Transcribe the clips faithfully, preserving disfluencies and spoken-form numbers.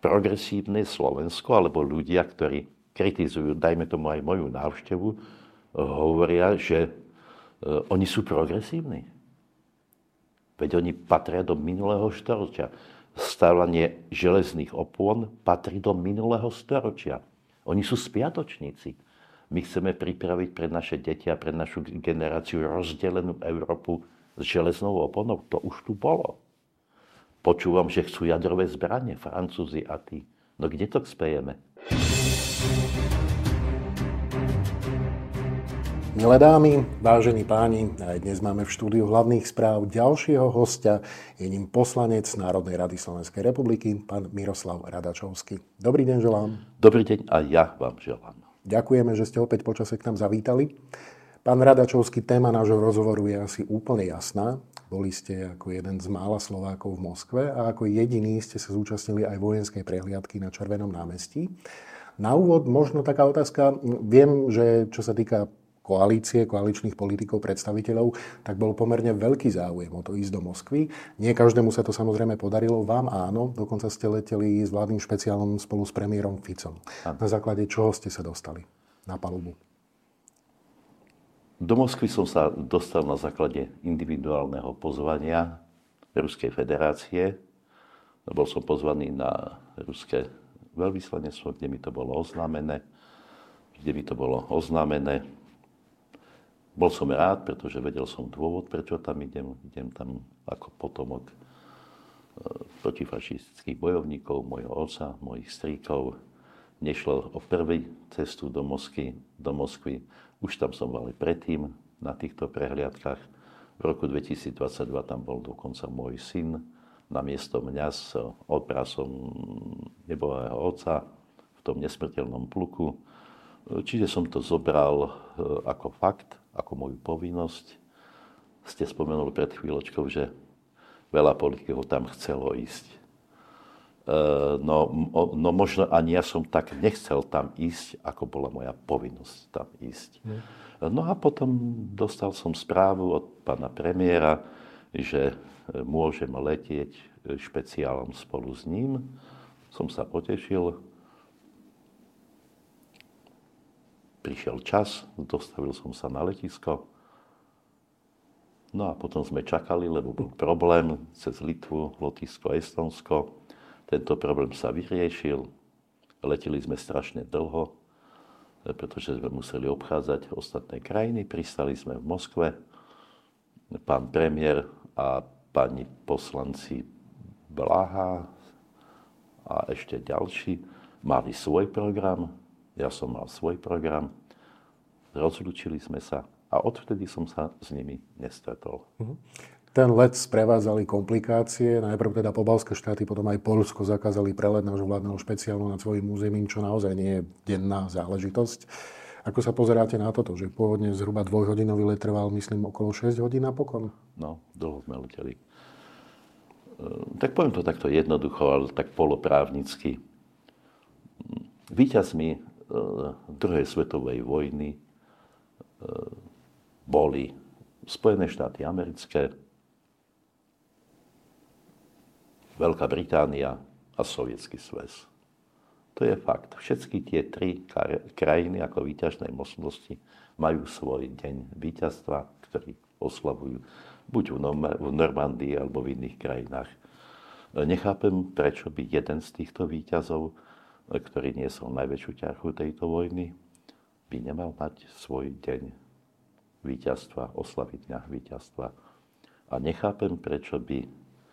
progresívne Slovensko, alebo ľudia, ktorí kritizujú, dajme tomu aj moju návštevu, hovoria, že oni sú progresívni. Veď oni patria do minulého storočia. Stavanie železných opón patrí do minulého storočia. Oni sú spiatočníci. My chceme pripraviť pre naše deti a pre našu generáciu rozdelenú Európu s železnou oponou. To už tu bolo. Počúvam, že chcú jadrové zbranie, Francúzi a tí. No kde to spejeme? Milé dámy, vážení páni, aj dnes máme v štúdiu hlavných správ ďalšieho hostia. Je ním poslanec Národnej rady Slovenskej republiky, pán Miroslav Radačovský. Dobrý deň želám. Dobrý deň a ja vám želám. Ďakujeme, že ste opäť počase k nám zavítali. Pán Radačovský, téma nášho rozhovoru je asi úplne jasná. Boli ste ako jeden z mála Slovákov v Moskve a ako jediní ste sa zúčastnili aj vojenskej prehliadky na Červenom námestí. Na úvod možno taká otázka. Viem, že čo sa týka koalície, koaličných politikov, predstaviteľov, tak bol pomerne veľký záujem o to ísť do Moskvy. Nie každému sa to samozrejme podarilo, vám áno, dokonca ste leteli s vládnym špeciálom spolu s premiérom Ficom. Na základe čoho ste sa dostali na palubu? Do Moskvy som sa dostal na základe individuálneho pozvania Ruskej federácie. Bol som pozvaný na ruské veľvyslanectvo, kde mi to bolo oznámené. Kde mi to bolo oznámené. Bol som rád, pretože vedel som dôvod, prečo tam idem. Idem tam ako potomok e, protifašistických bojovníkov, môjho otca, mojich strýkov. Nešlo o prvý cestu do Moskvy, do Moskvy. Už tam som bol aj predtým na týchto prehliadkach. V roku dvetisícdvadsaťdva tam bol dokonca môj syn namiesto mňa s obrasom nebohého otca v tom nesmrteľnom pluku. Čiže som to zobral ako fakt, ako moju povinnosť. Ste spomenuli pred chvíľočkou, že veľa politikov tam chcelo ísť. No, no možno ani ja som tak nechcel tam ísť, ako bola moja povinnosť tam ísť. No a potom dostal som správu od pána premiéra, že môžem letieť špeciálom spolu s ním. Som sa potešil. Prišiel čas, dostavil som sa na letisko. No a potom sme čakali, lebo bol problém cez Litvu, Lotyšsko, Estonsko. Tento problém sa vyriešil. Leteli sme strašne dlho, pretože sme museli obchádzať ostatné krajiny. Pristali sme v Moskve. Pán premiér a pani poslanci Blaha a ešte ďalší mali svoj program. Ja som mal svoj program, rozlúčili sme sa a odvtedy som sa s nimi nestretol. Ten let sprevádzali komplikácie, najprv teda pobaltské štáty, potom aj Poľsko zakázali prelet nášho vládneho špeciálu nad svojím územím, čo naozaj nie je denná záležitosť. Ako sa pozeráte na toto, že pôvodne zhruba dvojhodinový let trval, myslím, okolo šesť hodín napokon? No, dlho sme leteli. Tak poviem to takto jednoducho, ale tak poloprávnicky. Víťazmi druhej svetovej vojny boli Spojené štáty americké, Veľká Británia a Sovietsky zväz. To je fakt. Všetky tie tri krajiny ako víťaznej mocnosti majú svoj deň víťazstva, ktorý oslavujú buď v Normandii alebo v iných krajinách. Nechápem, prečo by jeden z týchto víťazov, ktorý niesol najväčšiu ťarchu tejto vojny, by nemal mať svoj deň víťazstva, oslavy dňa víťazstva. A nechápem, prečo by e,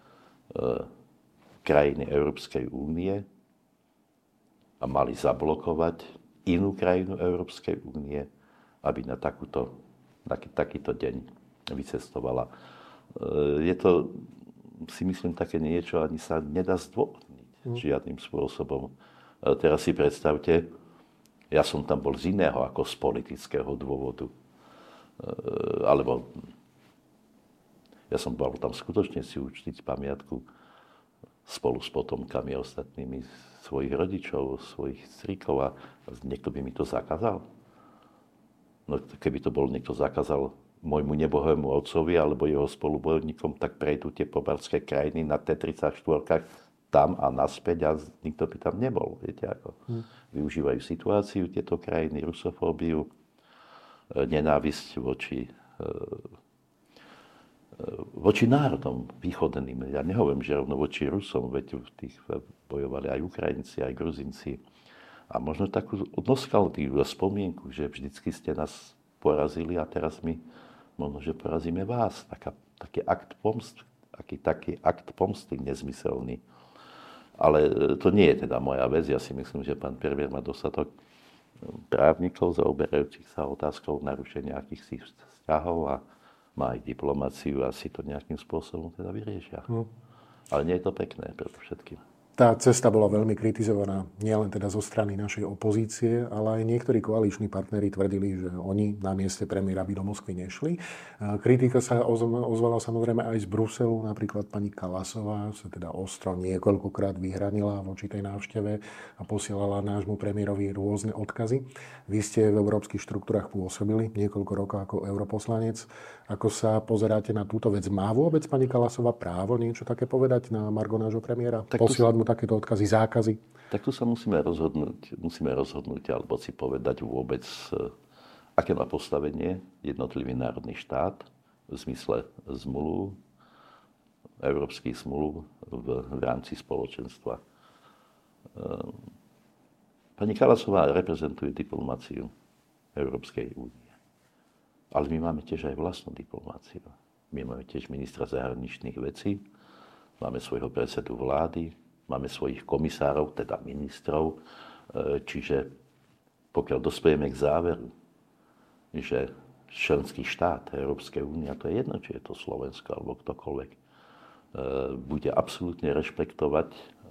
krajiny Európskej únie a mali zablokovať inú krajinu Európskej únie, aby na takúto, taký, takýto deň vycestovala. E, je to, si myslím, také niečo, ani sa nedá zdôvodniť mm. žiadnym spôsobom. Teraz si predstavte, ja som tam bol z iného ako z politického dôvodu. Alebo ja som bol tam skutočne si uctiť pamiatku spolu s potomkami ostatnými svojich rodičov, svojich strýkov a niekto by mi to zakázal. No keby to bol niekto zakázal môjmu nebohému otcovi alebo jeho spolubojovníkom, tak prejdú tie pobaltské krajiny na té tridsaťštyri tam a naspäť a nikto by tam nebol. Viete, ako hmm. využívajú situáciu tieto krajiny, rusofóbiu, nenávisť voči, voči národom východným. Ja nehovorím, že rovno voči Rusom, veď v tých bojovali aj Ukrajinci, aj Gruzinci. A možno takú nostalgiu a spomienku, že vždycky ste nás porazili a teraz my možno, že porazíme vás. Taká, taký akt pomsty, taký, taký akt pomsty nezmyselný. Ale to nie je teda moja vec. Ja si myslím, že pán premiér má dostatok právnikov zaoberajúcich sa otázkou narušenia akýchsi vzťahov a má aj diplomáciu a si to nejakým spôsobom teda vyriešia. Hmm. Ale nie je to pekné pre všetkým. Tá cesta bola veľmi kritizovaná nielen teda zo strany našej opozície, ale aj niektorí koaliční partneri tvrdili, že oni na mieste premiéra by do Moskvy nešli. Kritika sa ozvala samozrejme aj z Bruselu, napríklad pani Kalasová sa teda ostro niekoľkokrát vyhranila voči tej návšteve a posielala nášmu premiérovi rôzne odkazy. Vy ste v európskych štruktúrach pôsobili niekoľko rokov ako europoslanec. Ako sa pozeráte na túto vec? Má vôbec pani Kalasová právo niečo také povedať na margo nášho premiéra? Posielať mu takéto odkazy, zákazy? Tak tu sa musíme rozhodnúť, musíme rozhodnúť alebo si povedať vôbec, aké má postavenie jednotlivý národný štát v zmysle zmluv, európskych zmluv v, v rámci spoločenstva. Pani Kalasová reprezentuje diplomáciu Európskej únie. Ale my máme tiež aj vlastnú diplomáciu. My máme tiež ministra zahraničných vecí, máme svojho predsedu vlády, máme svojich komisárov, teda ministrov. Čiže pokiaľ dospejeme k záveru, že členský štát Európskej únie, a to je jedno, či je to Slovensko alebo ktokoľvek, bude absolútne rešpektovať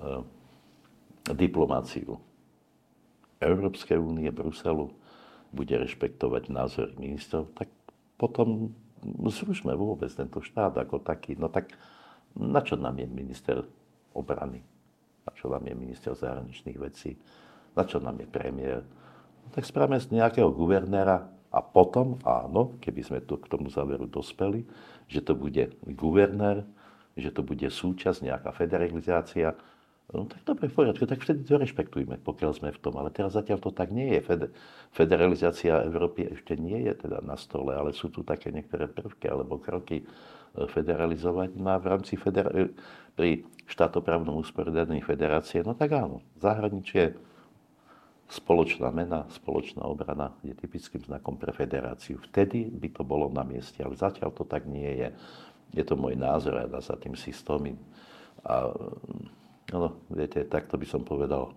diplomáciu Európskej únie, Bruselu, bude rešpektovať názory ministrov, tak potom zrušme vôbec tento štát ako taký. No tak na čo nám je minister obrany? Na čo nám je minister zahraničných vecí? Na čo nám je premiér? No tak spravíme z nejakého guvernéra a potom, áno, keby sme to k tomu záveru dospeli, že to bude guvernér, že to bude súčasť, nejaká federalizácia, no tak dobre, v poriadku, tak vtedy to rešpektujme, pokiaľ sme v tom. Ale teraz zatiaľ to tak nie je. Federalizácia Európy ešte nie je teda na stole, ale sú tu také niektoré prvky alebo kroky federalizovať. No a v rámci federa- pri štátoprávnom usporiadaní federácie, no tak áno, zahraničie, spoločná mena, spoločná obrana je typickým znakom pre federáciu. Vtedy by to bolo na mieste, ale zatiaľ to tak nie je. Je to môj názor a ja za tým si stojím. A no, viete, takto by som povedal.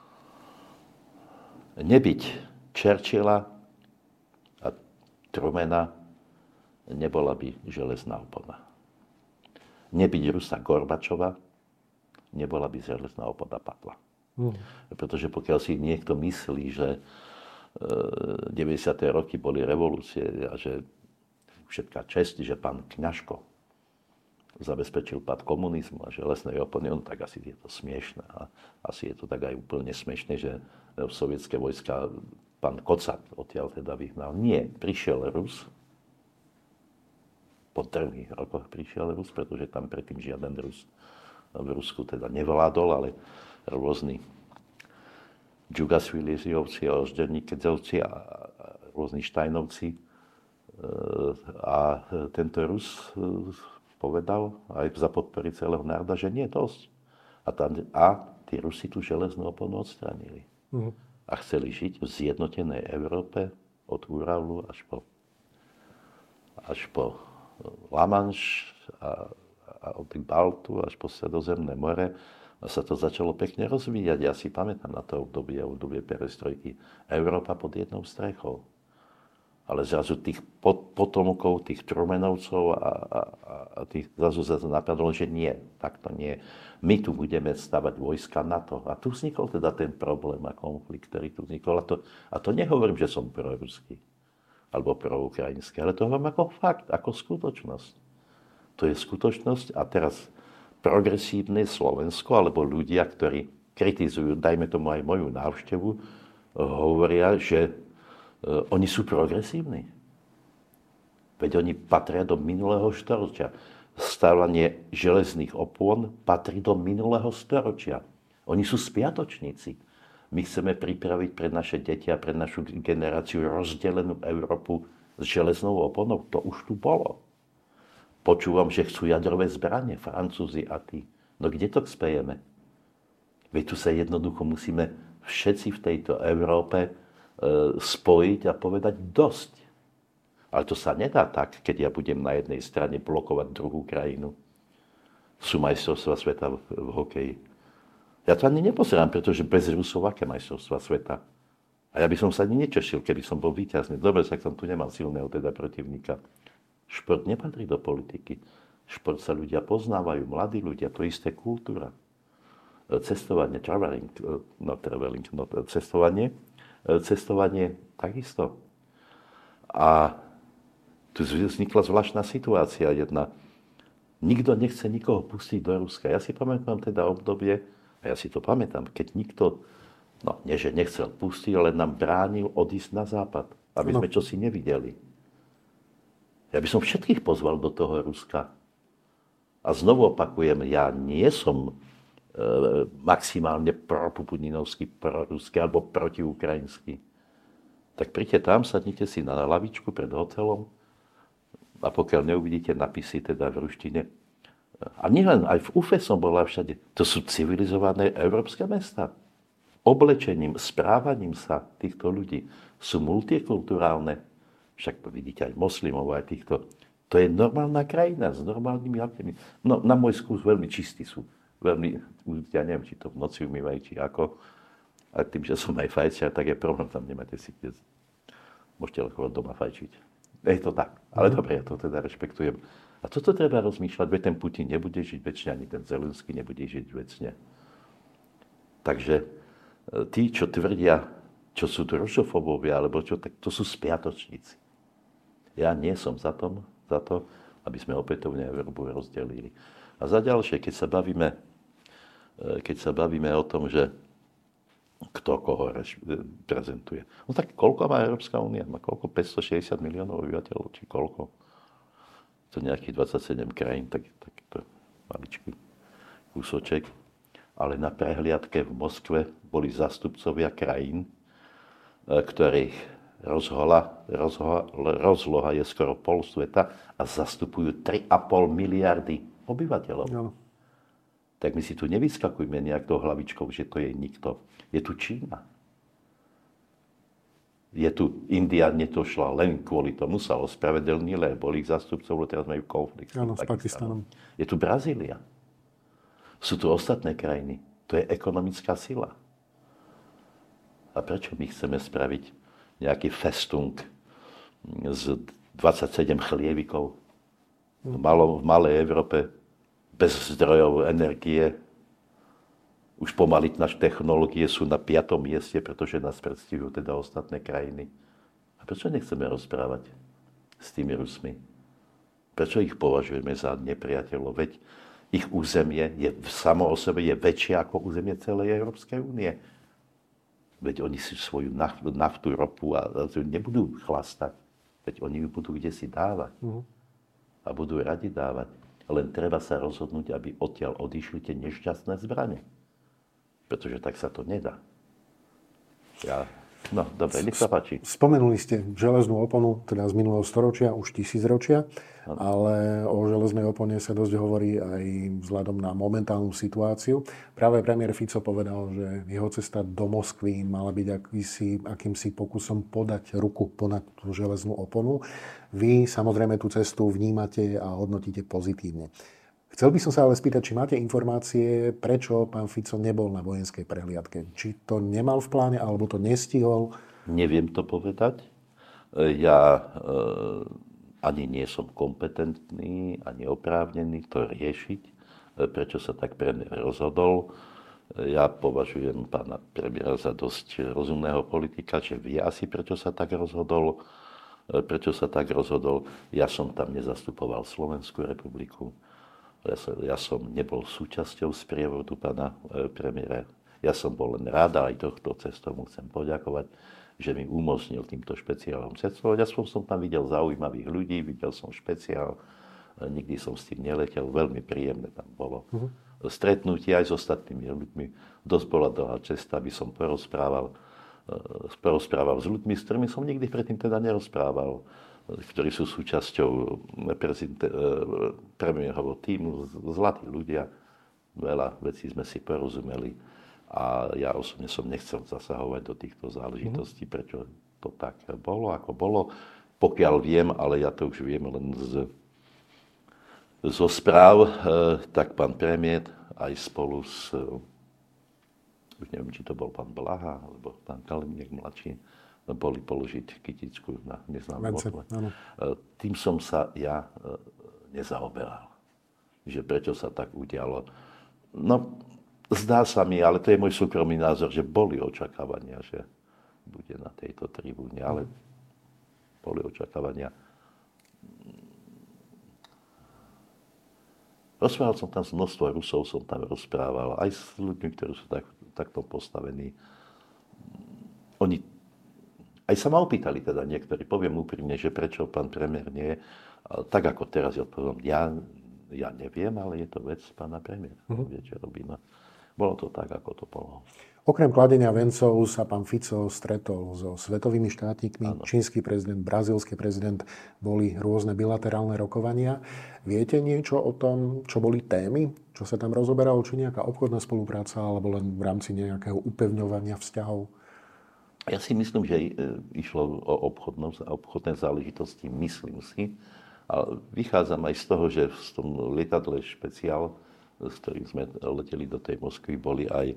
Nebyť Churchilla a Trumana nebola by železná opona. Nebyť Rusa Gorbačova nebola by železná opona padla. Mm. Pretože pokiaľ si niekto myslí, že deväťdesiate roky boli revolúcie a že všetká česť, že pán Kňažko zabezpečil pád komunizmu a železnej opony, no tak asi je to smiešné. A asi je to tak aj úplne smiešné, že sovietské vojska pán Kocat odtiaľ teda vyhnal. Nie, prišiel Rus, po trvých rokoch prišiel Rus, pretože tam predtým žiaden Rus v Rusku teda nevládol, ale rôzni Džugasvilizovci a Ožderníkedzovci a rôzni Štajnovci. A tento Rus povedal aj za podpory celého národa, že nie je dosť. A, tam, a tí Rusi tú železnú oponu odstránili. Uh-huh. A chceli žiť v zjednotenej Európe od Uralu až po, až po La Manche a, a od Baltu až po Stredozemné more. A sa to začalo pekne rozvíjať. Ja si pamätám na to obdobie, obdobie perestrojky. Európa pod jednou strechou. Ale zrazu tých potomkov, tých Trumanovcov a, a, a tých zrazu sa to napadlo, že nie, tak to nie. My tu budeme stavať vojska NATO. A tu vznikol teda ten problém a konflikt, ktorý tu vznikol. A to, a to nehovorím, že som proruský alebo proukrajinský, ale to hovorím ako fakt, ako skutočnosť. To je skutočnosť a teraz progresívne Slovensko alebo ľudia, ktorí kritizujú, dajme tomu aj moju návštevu, hovoria, že Uh, oni sú progresívni. Veď oni patria do minulého storočia. stavanie železných opón patrí do minulého storočia. Oni sú spiatočníci. My chceme pripraviť pre naše deti a pre našu generáciu rozdelenú Európu s železnou oponou. To už tu bolo. Počúvam, že chcú jadrové zbranie, Francúzi a tí. No kde to spejeme? Veď tu sa jednoducho musíme všetci v tejto Európe e, spojiť a povedať dosť. Ale to sa nedá tak, keď ja budem na jednej strane blokovať druhú krajinu. Sú majstrovstvá sveta v, v hokeji. Ja to ani nepozerám, pretože bez Rusov aké majstrovstvá sveta? A ja by som sa ani nečešil, keby som bol víťazný. Dobre, tak som tu nemal silného teda protivníka. Šport nepatrí do politiky. Šport sa ľudia poznávajú, mladí ľudia, to isté kultúra. Cestovanie, traveling, no traveling, no cestovanie, cestovanie takisto. A tu vznikla zvláštna situácia jedna. Nikto nechce nikoho pustiť do Ruska. Ja si pamätám teda obdobie, a ja si to pamätám, keď nikto, no nie, že nechcel pustiť, ale nám bránil odísť na západ, aby sme čosi nevideli. Ja by som všetkých pozval do toho Ruska. A znovu opakujem, ja nie som e, maximálne pro-putininovský, pro-ruský alebo proti-ukrajinský. Tak príďte tam, sadnite si na lavičku pred hotelom a pokiaľ neuvidíte napisy teda v ruštine, a nielen, aj v Ufe som bola všade, to sú civilizované európske mesta. Oblečením, správaním sa týchto ľudí sú multikulturálne. Však vidíte aj moslimov, aj týchto. To je normálna krajina s normálnymi hlavnými. No, na môj skús veľmi čistí sú. Veľmi, ja neviem, či to v noci umývajú, či ako. A tým, že som aj fajčiar, tak je problém, tam nemáte si kde. Môžete len doma fajčiť. Je to tak. Ale dobre, ja to teda rešpektujem. A toto treba rozmýšľať, veď ten Putin nebude žiť väčšine, ani ten Zelenský nebude žiť väčšine. Takže tí, čo tvrdia, čo sú rušofobovia, alebo čo, tak to sú spiatočníci. Ja nie som za, tom, za to, aby sme opätovne Európu rozdelili. A za ďalšie, keď sa bavíme, keď sa bavíme o tom, že kto koho prezentuje. No tak koľko má Európska únia? Má koľko? päťstošesťdesiat miliónov obyvateľov? Či koľko? To nejakých dvadsaťsedem krajín, tak, tak to maličký kúsoček. Ale na prehliadke v Moskve boli zástupcovia krajín, ktorých rozhola, rozhola, rozloha je skoro pol sveta a zastupujú tri a pol miliardy obyvateľov. No. Tak my si tu nevyskakujme nejak do hlavičkou, že to je nikto. Je tu Čína. Je tu India, netošla len kvôli tomu, sa ospravedlnili, boli ich zástupcov, lebo teraz majú konflikt Áno, s Pakistanom. Je tu Brazília. Sú tu ostatné krajiny. To je ekonomická sila. A prečo my chceme spraviť nejaký festung z dvadsaťsedem chlievikov v, malo, v malej Európe bez zdrojov energie? Už pomaly naše technológie sú na piatom mieste, pretože nás predstihujú teda ostatné krajiny. A prečo nechceme rozprávať s tými Rusmi? Prečo ich považujeme za nepriateľov? Veď ich územie je samo o sebe je väčšie ako územie celej Európskej únie. Veď oni si svoju naftu, naftu ropu a, a nebudú chlastať. Veď oni ju budú kdesi dávať. Uh-huh. A budú radi dávať. Len treba sa rozhodnúť, aby odtiaľ odišli tie nešťastné zbrane. Pretože tak sa to nedá. Ja... No, dobre, nech sa páči. Spomenuli ste železnú oponu, teda z minulého storočia, už tisícročia, ale o železnej opone sa dosť hovorí aj vzhľadom na momentálnu situáciu. Práve premiér Fico povedal, že jeho cesta do Moskvy mala byť akýsi, akýmsi pokusom podať ruku ponad tú železnú oponu. Vy samozrejme tú cestu vnímate a hodnotíte pozitívne. Chcel by som sa ale spýtať, či máte informácie, prečo pán Fico nebol na vojenskej prehliadke. Či to nemal v pláne, alebo to nestihol? Neviem to povedať. Ja e, ani nie som kompetentný, ani oprávnený to riešiť, prečo sa tak premiér rozhodol. Ja považujem pána premiéra za dosť rozumného politika, že vie asi, prečo sa tak rozhodol. Prečo sa tak rozhodol. Ja som tam nezastupoval Slovenskú republiku. Ja som, ja som nebol súčasťou sprievodu pána e, premiéra. Ja som bol len rád a aj tohto cestou mu chcem poďakovať, že mi umožnil týmto špeciálom cestovať. Ja som, som tam videl zaujímavých ľudí, videl som špeciál, nikdy som s tým neletel, veľmi príjemné tam bolo. Uh-huh. Stretnutie aj s ostatnými ľuďmi. Dosť bola dlhá cesta, aby som porozprával, porozprával s ľuďmi, s ktorými som nikdy predtým teda nerozprával, ktorí sú súčasťou premiérovho tímu, zlatí ľudia. Veľa vecí sme si porozumeli a ja osobne som nechcel zasahovať do týchto záležitostí, mm. prečo to tak bolo, ako bolo. Pokiaľ viem, ale ja to už viem len z, zo správ, tak pán premiér aj spolu s, už neviem, či to bol pán Blaha, alebo pán Kaliniek mladší, boli položiť kytičku na neznámom okole. Tým som sa ja nezaoberal. Že prečo sa tak udialo. No, zdá sa mi, ale to je môj súkromný názor, že boli očakávania, že bude na tejto tribúne, ale boli očakávania. Rozprával som tam s množstvo Rusov, som tam rozprával, aj s ľuďmi, ktorí sú tak, takto postavení. Oni aj sa ma opýtali teda niektorí, poviem úprimne, že prečo pán premiér nie je. Tak ako teraz ja odpoviem, ja, ja neviem, ale je to vec pána premiéra. Uh-huh. Vie, čo robí. No. Bolo to tak, ako to bolo. Okrem kladenia vencov sa pán Fico stretol so svetovými štátnikmi. Ano. Čínsky prezident, brazílsky prezident, boli rôzne bilaterálne rokovania. Viete niečo o tom, čo boli témy? Čo sa tam rozoberalo? Či nejaká obchodná spolupráca, alebo len v rámci nejakého upevňovania vzťahov? Ja si myslím, že išlo o obchodné záležitosti, myslím si. A vychádzam aj z toho, že v tom lietadle špeciál, s ktorým sme leteli do tej Moskvy, boli aj,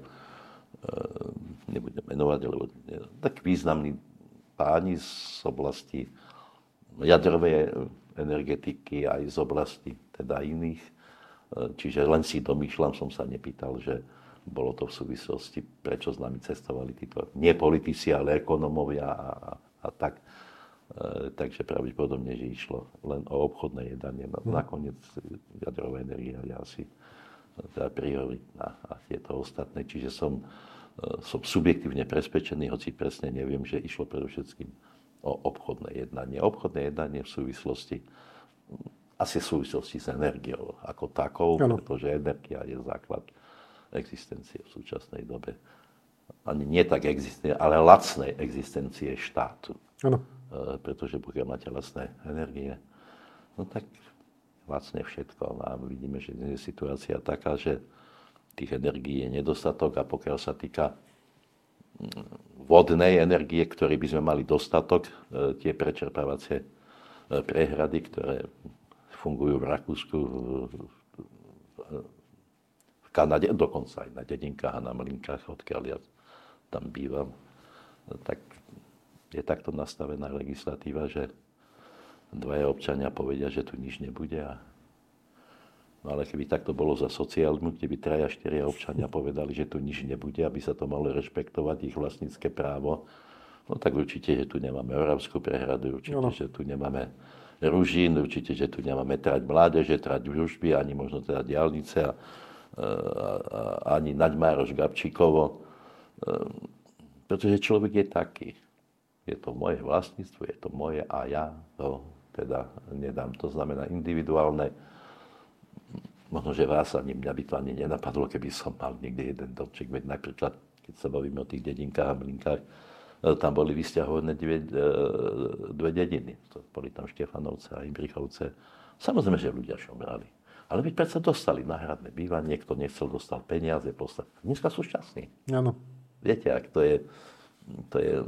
nebudem menovať, ale tak významní páni z oblasti jadrovej energetiky, aj z oblasti teda iných. Čiže len si domýšľam, som sa nepýtal, že bolo to v súvislosti, prečo s nami cestovali títo, nie politici, ale ekonomovia a, a, a tak. E, takže pravdepodobne, že išlo len o obchodné jednanie. No, nakoniec jadrová energia je asi teda prioritná a tieto ostatné. Čiže som, e, som subjektívne presvedčený, hoci presne neviem, že išlo predovšetkým o obchodné jednanie. Obchodné jednanie v súvislosti, asi v súvislosti s energiou ako takou, ano. Pretože energia je základ existencie v súčasnej dobe. Ani nie tak existencie, ale lacnej existencie štátu. Ano. E, pretože pokiaľ máte lacné energie, no tak lacne všetko. A vidíme, že je situácia taká, že tých energií je nedostatok a pokiaľ sa týka vodnej energie, ktorej by sme mali dostatok, e, tie prečerpávacie e, prehrady, ktoré fungujú v Rakúsku, v, v, v Kanade, dokonca aj na dedinkách a na mlynkách, odkiaľ ja tam bývam, tak je takto nastavená legislatíva, že dvaja občania povedia, že tu nič nebude. A... No ale keby takto bolo za socializmu, kde by traja, štyria občania povedali, že tu nič nebude, aby sa to malo rešpektovať, ich vlastnícke právo, no tak určite, že tu nemáme Oravskú prehradu, určite, no. že tu nemáme Ružín, určite, že tu nemáme trať mládeže, trať družby, ani možno teda diaľnice a ani Naďmároš Gabčíkovo, pretože človek je taký. Je to moje vlastníctvo, je to moje a ja to teda nedám. To znamená individuálne. Možno, že vás ani mňa by to ani nenapadlo, keby som mal niekde jeden domček. Veď napríklad, keď sa bavíme o tých dedinkách a mlynkách, tam boli vysťahované dve, dve dediny. Boli tam Štefanovce a Imbrichovce. Samozrejme, že ľudia šomrali. Ale veď predsa dostali náhradné bývanie, niekto nechcel, dostal peniaze, postav. Dneska sú šťastní. Áno. Viete, ak to je, to je...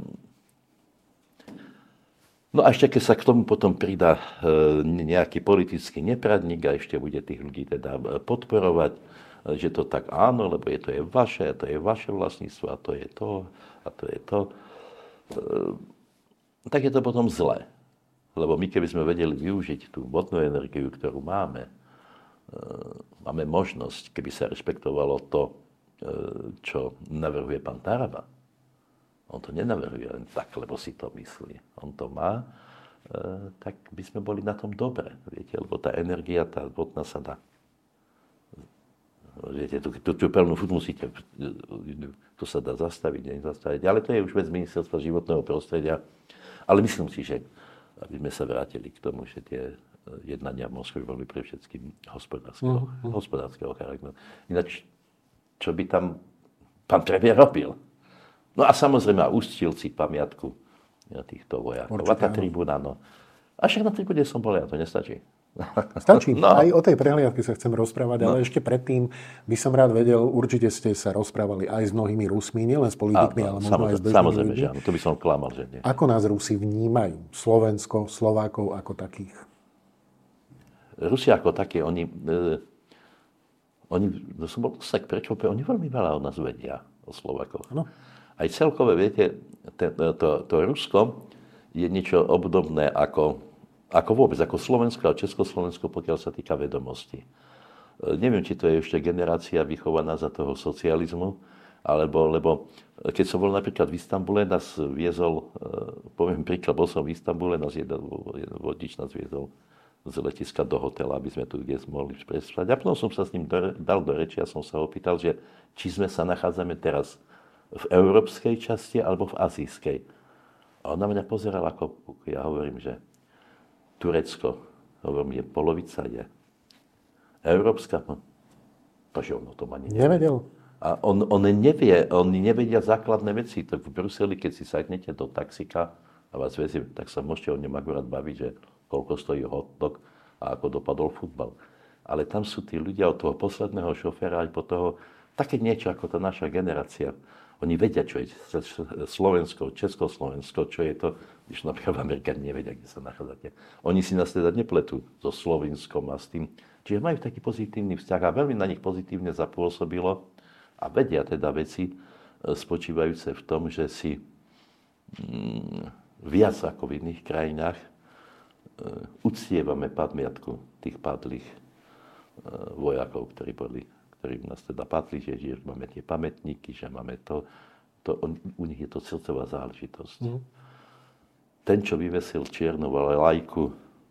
No a ešte, keď sa k tomu potom pridá nejaký politický nepradník a ešte bude tých ľudí teda podporovať, že to tak áno, lebo je to je vaše, to je vaše vlastníctvo a to je to, a to je to, tak je to potom zlé. Lebo my, keby sme vedeli využiť tú vodnú energiu, ktorú máme, máme možnosť, keby sa rešpektovalo to, čo navrhuje pán Taraba. On to nenavrhuje len tak, lebo si to myslí. On to má, tak by sme boli na tom dobre, viete, lebo tá energia, tá vodná sa dá. Viete, tú, tú, tú pevnú furt musíte, to sa dá zastaviť, nezastaviť, ale to je už vec ministerstva životného prostredia. Ale myslím si, že aby sme sa vrátili k tomu, že tie jednania v Moskve boli pre všetkým hospodárskeho, mm. hospodárskeho charakteru. Ináč, čo by tam pán premiér robil? No a samozrejme, ustil si pamiatku týchto vojakov. A tá tribúna, no. A však na tribúne som bol, ja to nestačí. Stačí. No. Aj o tej prehliadke sa chcem rozprávať, no. Ale ešte predtým by som rád vedel, určite ste sa rozprávali aj s mnohými Rusmi, nielen s politikmi, a, ale možno aj s bežnými samozrejme, ľuďmi. Že áno, to by som klamal, že nie. Ako nás Rusi vnímajú? Slovensko, Slovákov ako takých? Rusi ako také, oni... E, oni, to som bol tak prekvapený, oni veľmi veľa o nás vedia, o Slovákoch. No. Aj celkové, viete, te, to, to Rusko je niečo obdobné ako... Ako vôbec, ako Slovensko a Československo, pokiaľ sa týka vedomosti. Neviem, či to je ešte generácia vychovaná za toho socializmu, alebo, lebo keď som bol napríklad v Istanbule, nás viezol, poviem príklad, bol som v Istanbule, nás jeden, jeden vodič nás viezol z letiska do hotela, aby sme tu kde mohli prespať. A potom som sa s ním do, dal do reči a som sa opýtal, že či sme sa nachádzame teraz v európskej časti alebo v azijskej. A on na mňa pozeral ako, ja hovorím, že Turecko, hovorím, je polovica je európska. No, takže ono to ma nevie. Nevedel. A on, on nevie, oni nevedia základné veci. Tak v Bruseli, keď si sadnete do taxika a vás vezie, tak sa môžete o ňom akurát baviť, že koľko stojí hotdog a ako dopadol futbal. Ale tam sú tí ľudia od toho posledného šoféra aj po toho, také niečo ako tá naša generácia. Oni vedia, čo je Slovensko, Československo, čo je to, když napríklad v Amerike nevedia, kde sa nachádzate. Oni si nás teda nepletú so Slovinskom a s tým. Čiže majú taký pozitívny vzťah a veľmi na nich pozitívne zapôsobilo a vedia teda veci spočívajúce v tom, že si mm, viac ako v iných krajinách e, uctievame pamiatku tých padlých e, vojakov, ktorí boli ktorí nás teda patrí, že, že máme tie pamätníky, že máme to, to on, u nich je to srdcová záležitosť. Mm. Ten, čo vyvesil čiernu lajku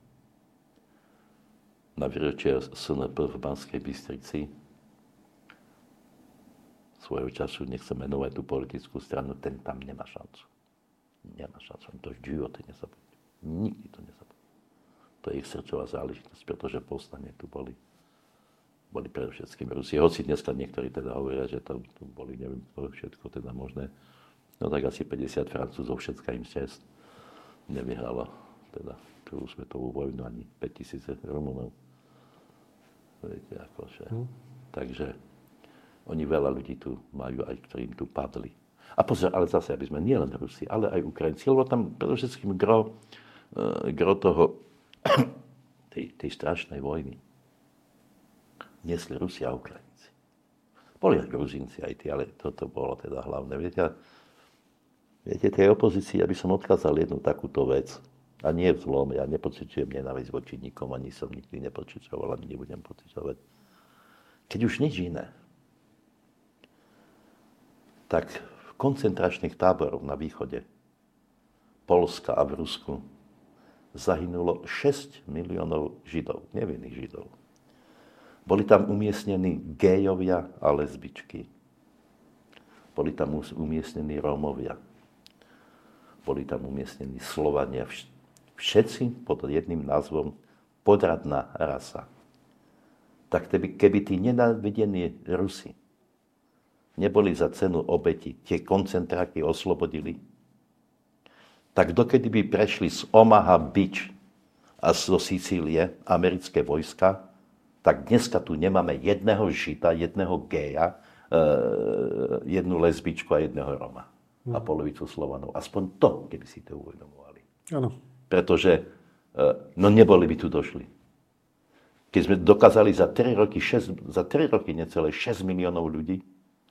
na výročie es en pé v Banskej Bystrici, svojho času, nechcem menovať tú politickú stranu, ten tam nemá šancu. Nemá šancu, on to v živote nezabudne. Nikdy to nezabudne. To je ich srdcová záležitosť, pretože povstanie tu boli. boli predovšetkým Rusi. Hoci dneska niektorí teda hovoria, že tam boli, neviem, všetko teda možné. No tak asi päťdesiat Francúzov, všetka im čest nevyhralo teda prvú svetovú vojnu, ani päťtisíc Rumunov. Viete, akože. Hmm. Takže oni veľa ľudí tu majú, aj ktorým tu padli. A pozor, ale zase, aby sme nielen Rusi, ale aj Ukrajinci, lebo tam predovšetkým gro, gro toho, tej, tej strašnej vojny niesli Rusi a Ukrajinci. Boli aj Gruzinci, aj tí, ale toto bolo teda hlavné. Viete, viete, tej opozícii, aby som odkázal jednu takúto vec, a nie v zlom, ja nepociťujem nenávisť voči nikom, ani som nikdy nepociťoval, ani nebudem pociťovať. Keď už nič iné, tak v koncentračných táboroch na východe Poľska a v Rusku zahynulo šesť miliónov Židov, nevinných Židov. Boli tam umiestnení géjovia a lesbičky. Boli tam umiestnení Rómovia. Boli tam umiestnení Slovania. Všetci pod jedným názvom podradná rasa. Tak keby, keby tí nenávidení Rusi neboli za cenu obeti, tie koncentráky oslobodili, tak dokedy by prešli z Omaha Beach a zo Sicílie americké vojska, tak dneska tu nemáme jedného Žida, jedného géja, jednu lesbičku a jedného Roma. A polovicu Slovanov. Aspoň to, keby si to uvedomovali. Áno. Pretože, no neboli by tu došli. Keď sme dokázali za tri roky, šesť, za tri roky necelé šesť miliónov ľudí,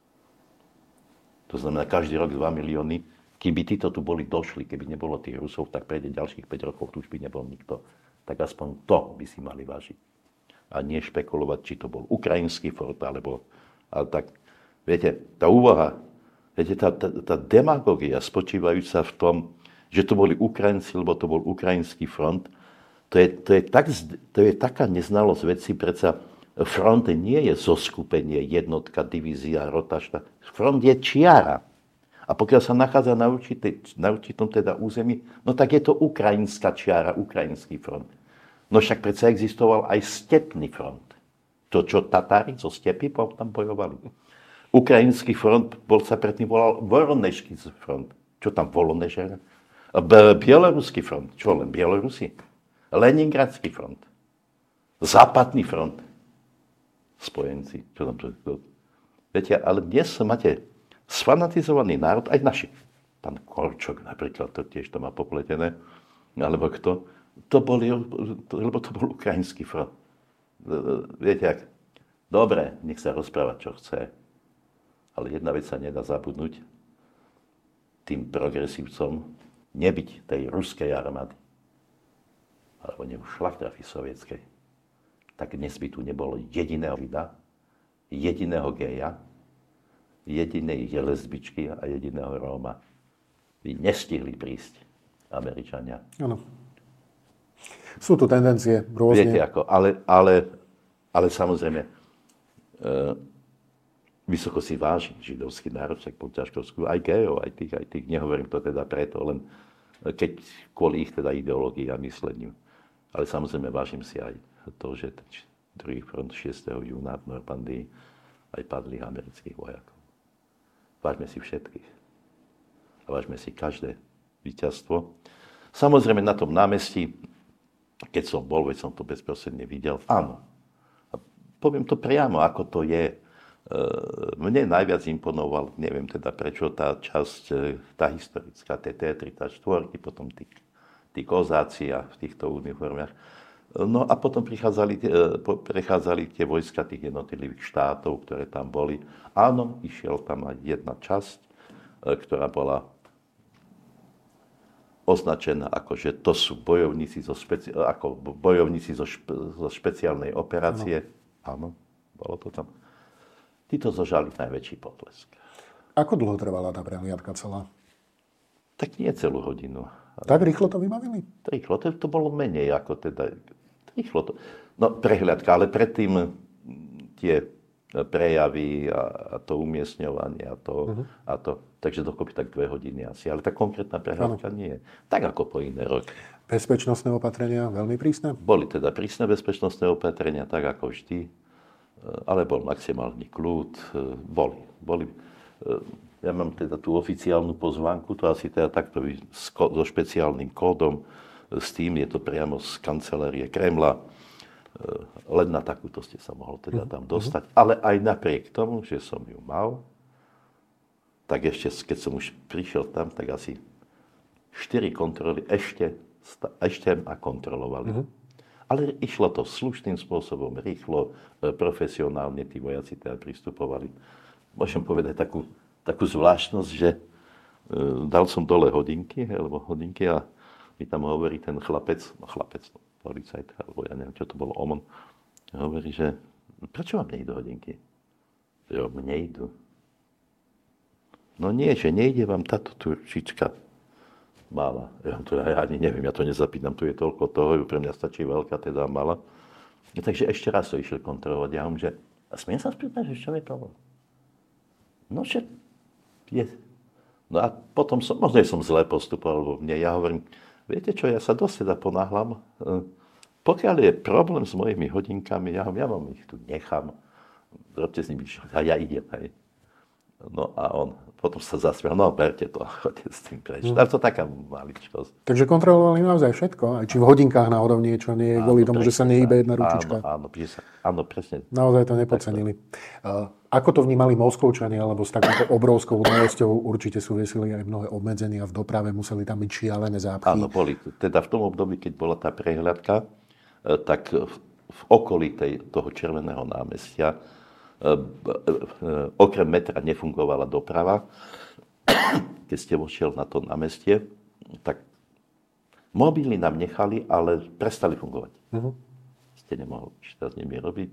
to znamená každý rok dva milióny, keby títo tu boli došli, keby nebolo tých Rusov, tak prejde ďalších päť rokov, tu už by nebol nikto. Tak aspoň to by si mali vážiť. A nie špekulovať, či to bol ukrajinský front, alebo... Ale tak, viete, tá úvaha, viete, tá, tá, tá demagógia spočívajúca v tom, že to boli Ukrajinci, lebo to bol ukrajinský front, to je, to je, tak, to je taká neznalosť veci, predsa front nie je zoskupenie, jednotka, divízia, rotačná. Front je čiara. A pokiaľ sa nachádza na, určitej, na určitom teda území, no tak je to ukrajinská čiara, ukrajinský front. No však predsa existoval aj stepný front. To, čo Tatári zo stepy tam bojovali. Ukrajinský front bol sa predtým volal Voronezský front. Čo tam Volonež? Bieloruský front. Čo len Bielorusi? Leningradský front. Západný front. Spojenci. Čo tam to? Viete, ale dnes máte sfanatizovaný národ, aj naši. Pán Korčok napríklad, to tiež to má popletené. Alebo kto? To boli, lebo to bol ukrajinský front. Viete, ak? Dobre, nech sa rozpráva, čo chce. Ale jedna vec sa nedá zabudnúť. Tým progresívcom nebyť tej ruskej armády, alebo nebyť šlachtrafy sovietskej, tak dnes by tu nebolo jediného Žida, jediného geja, jedinej lesbičky a jediného Róma. By nestihli prísť Američania. Áno. Sú tu tendencie rôzne. Viete ako, ale, ale, ale samozrejme, e, vysoko si váži židovský národ, však bol ťažko skúšať, aj gejov, aj tých, aj tých, nehovorím to teda preto, len keď kvôli ich teda ideológii a mysleniu. Ale samozrejme vážim si aj to, že ten druhý front šiesteho júna v Normandii aj padli amerických vojakov. Vážme si všetkých. A vážme si každé víťazstvo. Samozrejme na tom námestí, keď som bol, veď som to bezprostredne videl, áno. A poviem to priamo, ako to je. Mne najviac imponoval, neviem teda prečo, tá časť, tá historická, té té tridsaťštyri, potom tí, tí kozáci a v týchto uniformách. No a potom prichádzali, prechádzali tie vojska tých jednotlivých štátov, ktoré tam boli. Áno, išiel tam aj jedna časť, ktorá bola označená ako, že to sú bojovníci zo, špeci- ako bojovníci zo, špe- zo špeciálnej operácie. Áno, bolo to tam. Títo zožali najväčší potlesk. Ako dlho trvala tá prehliadka celá? Tak nie celú hodinu. Tak rýchlo to vybavili? Rýchlo, to, to bolo menej ako teda... Rýchlo to... No, prehliadka, ale predtým tie prejavy a, a to umiestňovanie a to, uh-huh. a to... Takže dokopy tak dve hodiny asi. Ale tá konkrétna prehliadka ano. Nie. Tak ako po iné roky. Bezpečnostné opatrenia veľmi prísne? Boli teda prísne bezpečnostné opatrenia, tak ako vždy. Ale bol maximálny kľud, boli, boli. Ja mám teda tú oficiálnu pozvánku, to asi teda takto so špeciálnym kódom, s tým je to priamo z kancelárie Kremla. Len na takúto ste sa mohol teda tam dostať. Ale aj napriek tomu, že som ju mal, tak ešte, keď som už prišiel tam, tak asi štyri kontroly ešte, ešte ma kontrolovali. Uh-huh. Ale išlo to slušným spôsobom, rýchlo, profesionálne, tí vojaci teda pristupovali. Môžem povedať takú, takú zvláštnosť, že e, dal som dole hodinky, alebo hodinky a mi tam hovorí ten chlapec, no chlapec, no, policajt, alebo ja neviem, čo to bolo, omon, hovorí, že prečo vám nejdu hodinky? Jo, mne idú. No nie, že nejde vám táto turčička. Mála. Ja, to, ja ani neviem, ja to nezapínam, tu je toľko toho, pre mňa stačí veľká, teda mala. Takže ešte raz to išli kontrolovať. Ja hovorím, že a smiem sa spýtať, že čo je problém? No, že je. No a potom som, možno som zle postupoval, lebo mne, ja hovorím, viete čo, ja sa dosť teda ponáhľam. Pokiaľ je problém s mojimi hodinkami, ja, ja vám ich tu nechám. Robte s nimi, a ja idem, hej. No a on potom sa zasmial, no berte to, choďte s tým preč. Mm. To je taká maličkosť. Takže kontrolovali naozaj všetko? Aj či v hodinkách náhodou niečo nie je, kvôli tomu, že sa nehybe jedna ručička? Áno, áno, sa, áno, presne. Naozaj to nepodcenili. Uh, ako to vnímali Moskovčania, alebo s takouto obrovskou udalosťou určite súvisili aj mnohé obmedzenia v doprave, museli tam byť šialené zápchy? Áno, boli. Teda v tom období, keď bola tá prehľadka, tak v, v okolí tej, toho Červeného námestia okrem metra nefungovala doprava. Keď ste vošiel na to námestie, tak mobily nám nechali, ale prestali fungovať. Uh-huh. Ste nemohli nič s nimi robiť.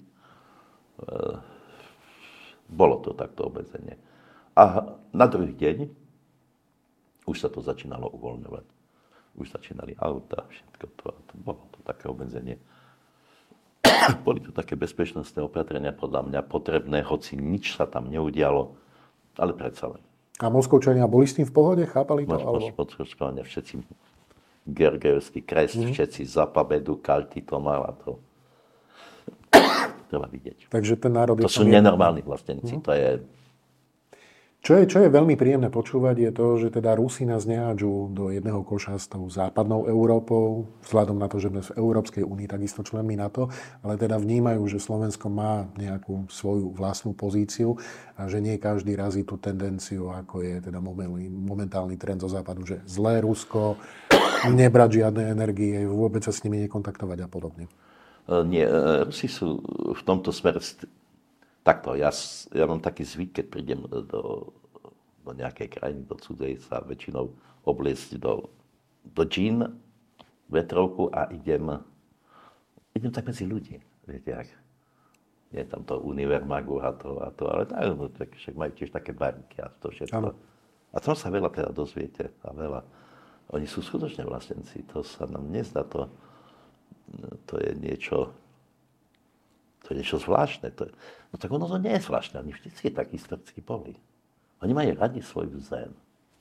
Bolo to takto obmedzenie. A na druhý deň už sa to začínalo uvoľňovať. Už začínali auta, všetko to. to bolo to také obmedzenie. Boli to také bezpečnostné opatrenia, podľa mňa potrebné, hoci nič sa tam neudialo, ale predsa len. A Moskovčania boli s tým v pohode? Chápali to? Moskovčania všetci Georgievský kresť, Mm. všetci za pabedu, každý to mal a to treba vidieť. Takže ten národ To je sú tam nenormálni vlastenci, Mm. to je... Čo je, čo je veľmi príjemné počúvať, je to, že teda Rusi nás nehádžu do jedného koša s tou západnou Európou, vzhľadom na to, že sme v Európskej únii takisto členmi NATO, ale teda vnímajú, že Slovensko má nejakú svoju vlastnú pozíciu a že nie každý razí tú tendenciu, ako je teda momentálny, momentálny trend zo západu, že zlé Rusko, nebrať žiadne energie, vôbec sa s nimi nekontaktovať a podobne. Nie, Rusi sú v tomto smere... Takto, ja, ja mám taký zvyk, keď prídem do, do nejakej krajiny, do cudzej, sa väčšinou obliecť do, do džín, vetrovku a idem, idem tak medzi ľudí, viete, jak. Nie tam to univermagu a to a to, ale tak, no, tak však majú tiež také barníky a to všetko. Ano. A tam sa veľa teda dozviete a veľa. Oni sú skutočne vlastenci, to sa nám nezdá, to, to je niečo... To je niečo zvláštne. To je, no tak ono to nie je zvláštne. Oni vždycky tak historicky boli. Oni majú radi svoju zem. E,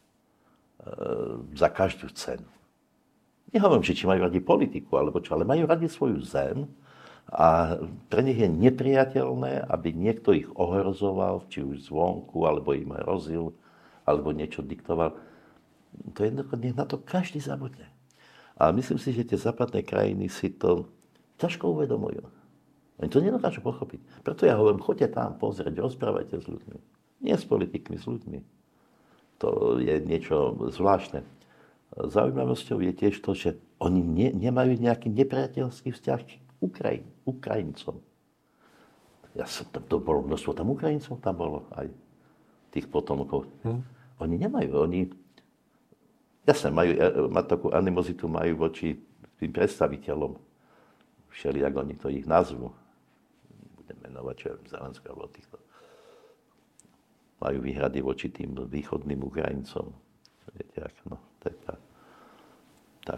za každú cenu. Nehovorím, že či majú radi politiku, alebo čo, ale majú radi svoju zem a pre nich je nepriateľné, aby niekto ich ohrozoval, či už zvonku, alebo im hrozil, alebo niečo diktoval. To je jednoducho, nech na to každý zabudne. A myslím si, že tie západné krajiny si to ťažko uvedomujú. Oni to nedokážu pochopiť. Preto ja hovorím, choďte tam pozrieť, rozprávajte s ľuďmi. Nie s politikmi, s ľuďmi. To je niečo zvláštne. Zaujímavosťou je tiež to, že oni ne, nemajú nejaký nepriateľský vzťah k Ukrajin, Ukrajincom. Ja som tam, to bolo množstvo tam Ukrajincov, tam bolo aj tých potomkov. Hmm. Oni nemajú, oni... Jasne, majú, majú takú animozitu majú voči tým predstaviteľom. Všeli, ako oni to ich nazvú. Menovať, čo je Zelenského, alebo týchto. Majú výhrady voči tým východným Ukrajincom. Viete, ak, no, to je tá, tá...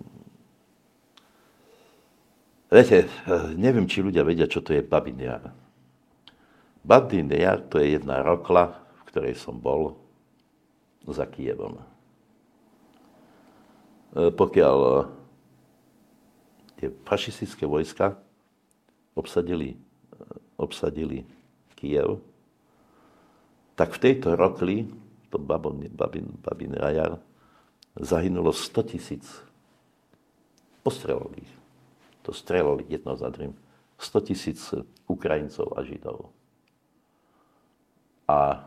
Viete, neviem, či ľudia vedia, čo to je Babin Jar. Babin Jar to je jedna rokla, v ktorej som bol za Kyjevom. Pokiaľ tie fašistické vojska obsadili obsadili Kyjev, tak v tejto rokli, to Babin, Babin, Babin Jar, zahynulo sto tisíc postrelili. To strelali jedno za druhým. sto tisíc Ukrajincov a Židov. A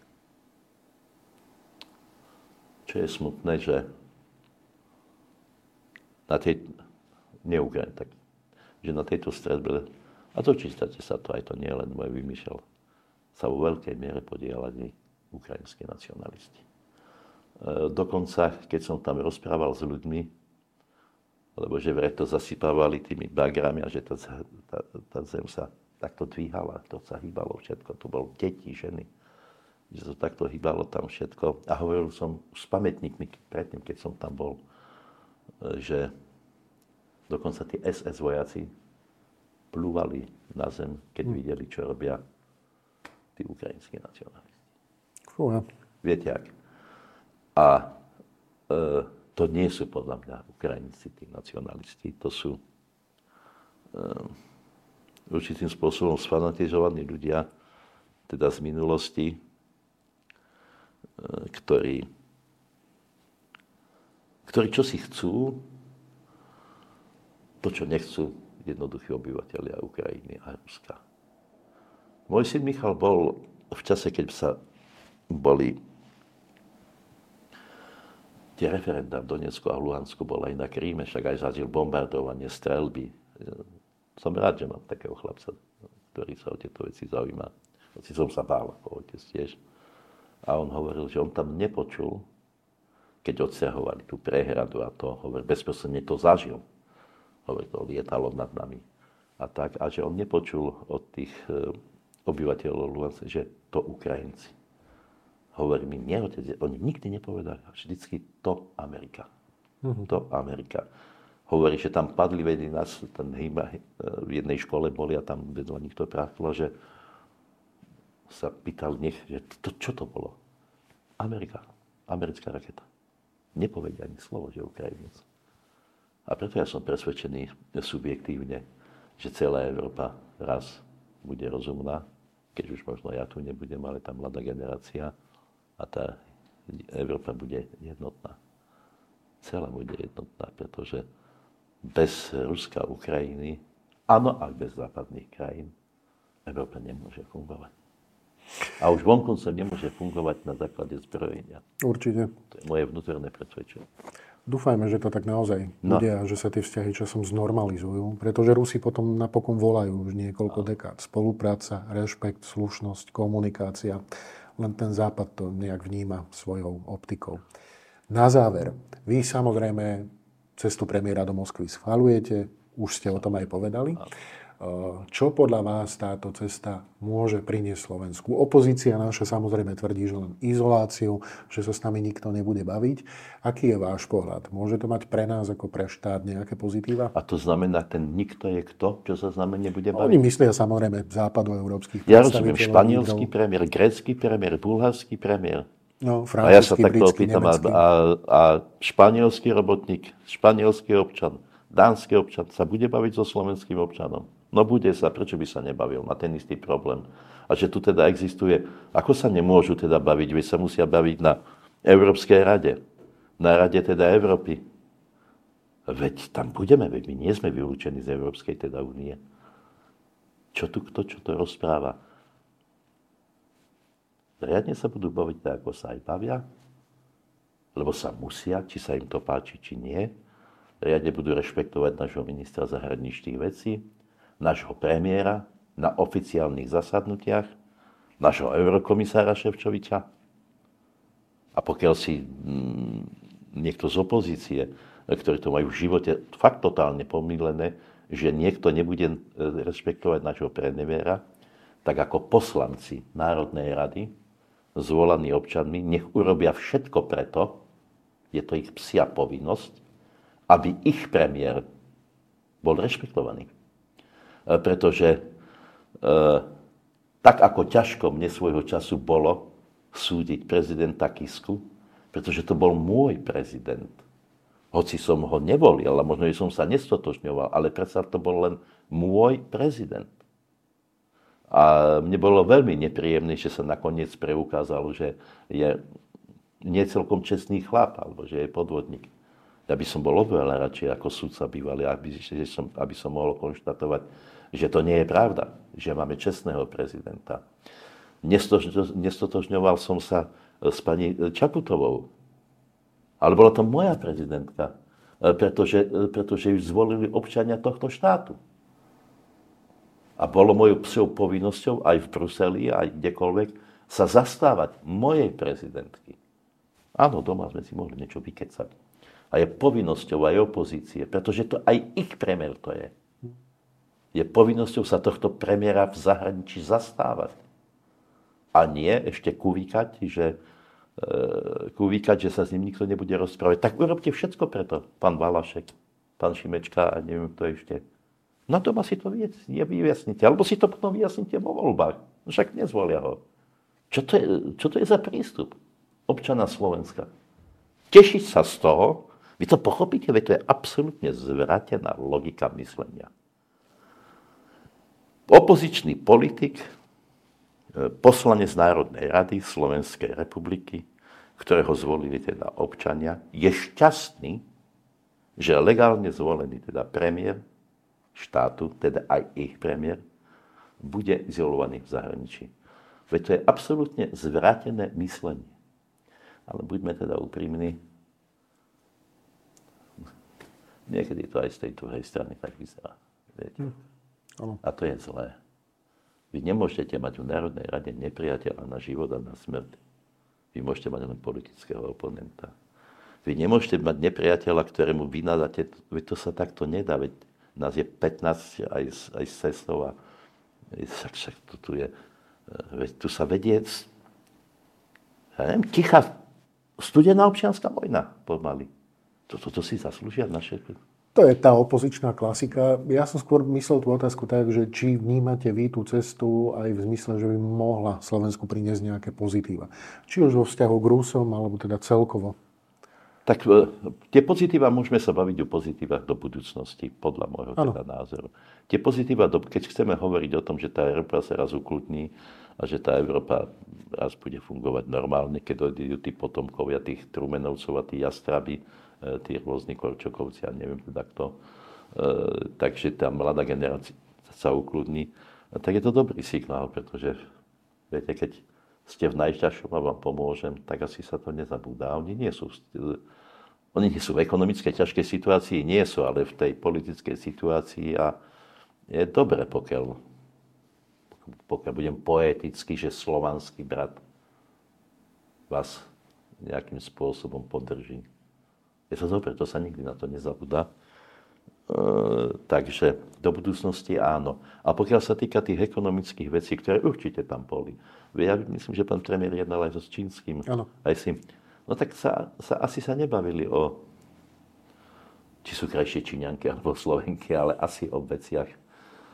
čo je smutné, že na tej, nie Ukrajine, tak, že na tejto stredbe, a to čítate sa to, aj to nie len môj vymýšľal, sa vo veľkej miere podielali ukrajinskí nacionalisti. E, dokonca, keď som tam rozprával s ľuďmi, lebo že vraj to zasypávali tými bagrami a že tá, tá, tá zem sa takto dvíhala, to sa hýbalo všetko, to bolo deti, ženy, že to takto hýbalo tam všetko. A hovoril som s pamätníkmi predtým, keď som tam bol, že dokonca tí es es vojaci plúvali na zem, keď hmm. videli, čo robia tí ukrajinskí nacionalisti. Fúha. Viete ak? A e, to nie sú podľa mňa Ukrajinci, tí nacionalisti, to sú e, určitým spôsobom sfanatizovaní ľudia, teda z minulosti, e, ktorí, ktorí čo si chcú, to, čo nechcú jednoduchí obyvateľia Ukrajiny a Ruska. Môj syn Michal bol v čase, keď sa boli tie referendá v Donecku a v Luhansku, bol aj na Kríme, však aj zažil bombardovanie, streľby. Som rád, že mám takého chlapca, ktorý sa o tieto veci zaujíma. Hoci som sa bál, ako otec tiež. A on hovoril, že on tam nepočul, keď odsťahovali tú prehradu a to, hovoril, bezprostredne to zažil. Hovoril, to lietalo nad nami. A tak, a že on nepočul od tých obyvateľov Luhanska, že to Ukrajinci. Hovorí mi, nie, otec, oni nikdy nepovedali, vždycky to Amerika. Uh-huh. To Amerika. Hovorí, že tam padli vedľa nás, ten hýba, v jednej škole boli a tam vedľa nich to práchlo, že sa pýtal nech, že to, čo to bolo? Amerika. Americká raketa. Nepovedia ani slovo, že Ukrajinec. A preto ja som presvedčený subjektívne, že celá Európa raz bude rozumná, keď už možno ja tu nebudem, ale tá mladá generácia a tá Európa bude jednotná. Celá bude jednotná, pretože bez Ruska, Ukrajiny, áno, aj bez západných krajín, Európa nemôže fungovať. A už vonkoncom nemôže fungovať na základe zbrojenia. Určite. To je moje vnútorné presvedčenie. Dúfajme, že to tak naozaj no. bude a že sa tie vzťahy časom znormalizujú, pretože Rusi potom napokon volajú už niekoľko no. dekád. Spolupráca, rešpekt, slušnosť, komunikácia. Len ten Západ to nejak vníma svojou optikou. Na záver, vy samozrejme cestu premiéra do Moskvy schvaľujete, už ste o tom aj povedali. Čo podľa vás táto cesta môže priniesť Slovensku? Opozícia naša samozrejme tvrdí, že len izoláciu, že sa s nami nikto nebude baviť. Aký je váš pohľad? Môže to mať pre nás ako pre štát nejaké pozitíva? A to znamená, ten nikto je kto? Čo sa znamená nebude baviť? Oni myslia samozrejme západoeurópskych Ja rozumiem, španielský premiér, grécky premiér, bulharský premiér. No, a ja sa takto opýtam, a, a, a španielský robotník, španielský občan, dánsky občan sa bude baviť so slovenským občanom? No bude sa, prečo by sa nebavil? Má ten istý problém. A že tu teda existuje, ako sa nemôžu teda baviť? Veď sa musia baviť na Európskej rade. Na rade teda Európy. Veď tam budeme, veď my nie sme vylúčení z Európskej teda únie. Čo tu kto, čo to rozpráva? Riadne sa budú baviť tak, ako sa aj bavia? Lebo sa musia, či sa im to páči, či nie. Riadne budú rešpektovať nášho ministra zahraničných vecí, nášho premiéra na oficiálnych zasadnutiach, nášho eurokomisára Šefčoviča. A pokiaľ si mm, niekto z opozície, ktorí to majú v živote fakt totálne pomýlené, že niekto nebude rešpektovať nášho premiéra, tak ako poslanci Národnej rady, zvolaní občanmi, nech urobia všetko preto, je to ich psia povinnosť, aby ich premiér bol rešpektovaný. Pretože e, tak ako ťažko mne svojho času bolo súdiť prezidenta Kisku, pretože to bol môj prezident. Hoci som ho nevolil, a možno, že som sa nestotožňoval, ale predsa to bol len môj prezident. A mne bolo veľmi nepríjemné, že sa nakoniec preukázalo, že je nie celkom čestný chlap, alebo že je podvodník. Ja by som bol oveľa radšej ako sudca bývalý, aby, že som, aby som mohol konštatovať, že to nie je pravda, že máme čestného prezidenta. Nestotožňoval som sa s pani Čaputovou, ale bola to moja prezidentka, pretože, pretože ju zvolili občania tohto štátu. A bolo mojou psou povinnosťou aj v Bruseli, aj kdekoľvek, sa zastávať mojej prezidentky. Áno, doma sme si mohli niečo vykecať. A je povinnosťou aj opozície, pretože to aj ich premiér to je. Je povinnosťou sa tohto premiéra v zahraničí zastávať. A nie ešte kúvikať, že, e, kúvikať, že sa s ním nikto nebude rozprávať. Tak urobte všetko preto, pán Valašek, pán Šimečka a neviem kto ešte. No doma si to vyjasnite, alebo si to potom vyjasnite vo voľbách. Však nezvolia ho. Čo to je, čo to je za prístup občana Slovenska? Tešiť sa z toho, vy to pochopíte, veď to je absolútne zvrátená logika myslenia. Opozičný politik, poslanec Národnej rady Slovenskej republiky, ktorého zvolili teda občania, je šťastný, že legálne zvolený teda premiér štátu, teda aj ich premiér, bude izolovaný v zahraničí. Veď to je absolútne zvrátené myslenie. Ale buďme teda úprimní, niekedy to aj z tej druhej strany tak vyzerá. Viete? Hm. A to je zlé. Vy nemôžete mať v Národnej rade nepriateľa na život a na smrť. Vy môžete mať len politického oponenta. Vy nemôžete mať nepriateľa, ktorému vy nadáte, veď to sa takto nedá, veď nás je pätnásť aj, aj sestrov a však, však tu, tu je, veď tu sa vedie, ja neviem, tichá, studená občianská vojna pomaly. Toto to, to si zaslúžia naše... To je tá opozičná klasika. Ja som skôr myslel tú otázku tak, že či vnímate vy tú cestu aj v zmysle, že by mohla Slovensku priniesť nejaké pozitíva. Či už vo vzťahu k Rusom, alebo teda celkovo. Tak tie pozitíva, môžeme sa baviť o pozitívach do budúcnosti, podľa môjho teda názoru. Tie pozitíva, keď chceme hovoriť o tom, že tá Európa sa raz ukludní a že tá Európa raz bude fungovať normálne, keď odídu tí potomkovia tých Trumanovcov a tí Jastraby, tí rôzni Korčokovci a neviem teda kto, takže tá mladá generácia sa ukludní, tak je to dobrý signál, pretože viete, keď ste v najťažšom a vám pomôžem, tak asi sa to nezabúda. Oni nie sú, oni nie sú v ekonomickej ťažkej situácii, nie sú, ale v tej politickej situácii a je dobre, pokiaľ, pokiaľ budem poetický, že slovanský brat vás nejakým spôsobom podrží. Je to dobre, to sa nikdy na to nezabúda. Uh, takže do budúcnosti áno. A pokiaľ sa týka tých ekonomických vecí, ktoré určite tam boli. Ja myslím, že pán premiér jednal aj so čínskym. Áno. Aj si. No tak sa, sa, asi sa nebavili o, či sú krajšie Číňanky alebo Slovenky, ale asi o veciach, uh,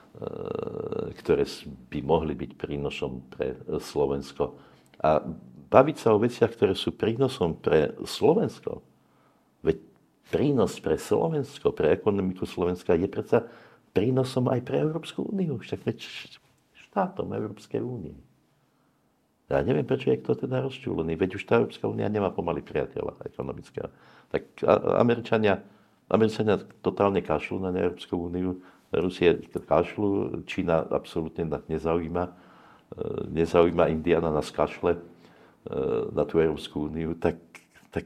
ktoré by mohli byť prínosom pre Slovensko. A baviť sa o veciach, ktoré sú prínosom pre Slovensko, veď prínos pre Slovensko, pre ekonomiku Slovenska je predsa prínosom aj pre Európsku úniu. Však veď štátom Európskej únie. Ja neviem, prečo je kto teda rozčúlený. Veď už tá Európska únia nemá pomaly priateľa ekonomického. Tak Američania, Američania totálne kašľú na Európsku úniu, Rusie kašľú, Čína absolútne nás nezaujíma, nezaujíma, India na nás kašle, na tú Európsku úniu, tak, tak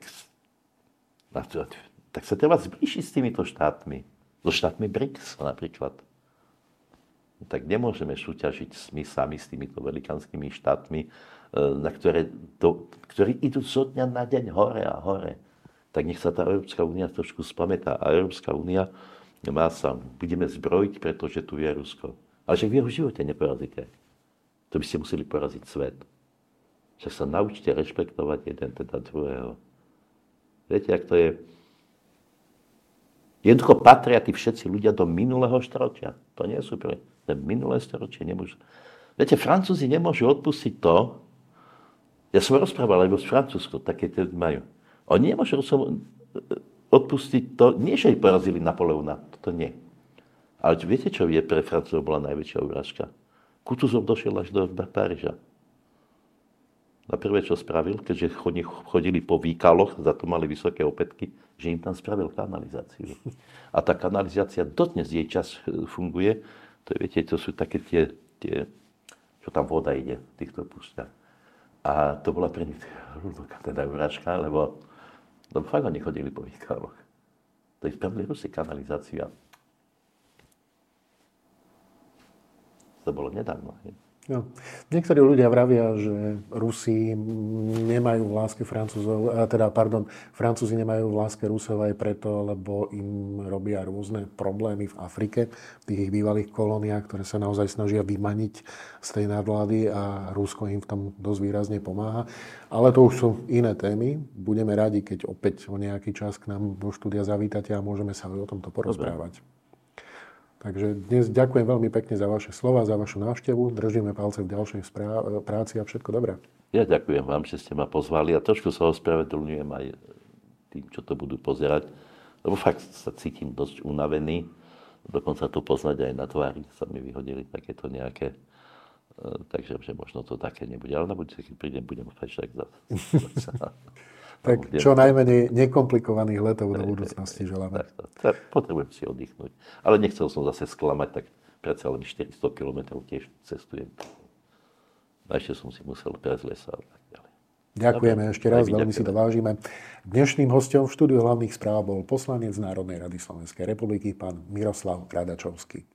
na to, tak sa treba zblížiť s týmito štátmi. So štátmi BRICS napríklad. Tak nemôžeme súťažiť my sami s týmito velikánskymi štátmi, na ktoré, do, ktorí idú zo dňa na deň hore a hore. Tak nech sa tá Európska únia trošku spamätá. A Európska únia má sa, budeme zbrojiť, pretože tu je Rusko. Ale že v jeho živote neporazíte. To by ste museli poraziť svet. Však sa naučte rešpektovať jeden teda druhého. Viete, ak to je... Jednoducho patria tí všetci ľudia do minulého storočia. To nie sú pre... To minulé storočie nemôžu... Viete, Francúzi nemôžu odpustiť to... Ja som rozprával aj vo Francúzsku, také tie majú. Oni nemôžu odpustiť to... Nie, že ich porazili Napoleona, to nie. Ale viete, čo je pre Francúzov bola najväčšia urážka? Kutuzov došiel až do Paríža. A prvé, čo spravil, keďže chodili po výkaloch, za to mali vysoké opätky, že im tam spravil kanalizáciu. A tá kanalizácia dodnes jej čas funguje. To je, viete, to sú také tie, tie čo tam voda ide v týchto púšťach. A to bola pre nich hlboká teda urážka, lebo, lebo fakt oni chodili po výkaloch. To ich spravili Rusi kanalizácia. To bolo nedávno. Je. No. Niektorí ľudia vravia, že Rusi nemajú v láske Francúzov, teda, pardon, Francúzi nemajú v láske Rusov aj preto, lebo im robia rôzne problémy v Afrike, v tých ich bývalých kolóniách, ktoré sa naozaj snažia vymaniť z tej nadvlády a Rusko im v tom dosť výrazne pomáha. Ale to už sú iné témy. Budeme radi, keď opäť o nejaký čas k nám do štúdia zavítate a môžeme sa aj o tomto porozprávať. Dobre. Takže dnes ďakujem veľmi pekne za vaše slova, za vašu návštevu. Držíme palce v ďalšej sprá- práci a všetko dobré. Ja ďakujem vám, že ste ma pozvali a trošku sa ospravedlňujem aj tým, čo to budú pozerať. Lebo fakt sa cítim dosť unavený. Dokonca to poznať aj na tvári. Sa mi vyhodili takéto nejaké... Takže že možno to také nebude. Ale na budúce, keď prídem, budem fakt tak zase. Tak čo najmenej nekomplikovaných letov do budúcnosti želáme. Potrebujem si oddychnúť. Ale nechcel som zase sklamať, tak predsa len štyristo kilometrov tiež cestujem. A ešte som si musel prejsť lesa a tak ďalej. Ďakujeme Dobre, ešte raz, veľmi si to vážime. Dnešným hosťom v štúdiu hlavných správ bol poslanec Národnej rady Slovenskej republiky, pán Miroslav Radačovský.